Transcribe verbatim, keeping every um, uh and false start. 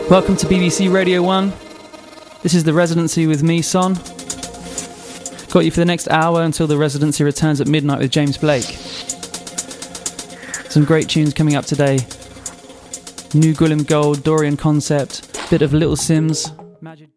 Welcome to B B C Radio one. This is The Residency with me, Son. Got you for the next hour until The Residency returns at midnight with James Blake. Some great tunes coming up today. New Gwilym Gold, Dorian Concept, bit of Little Sims, Majid.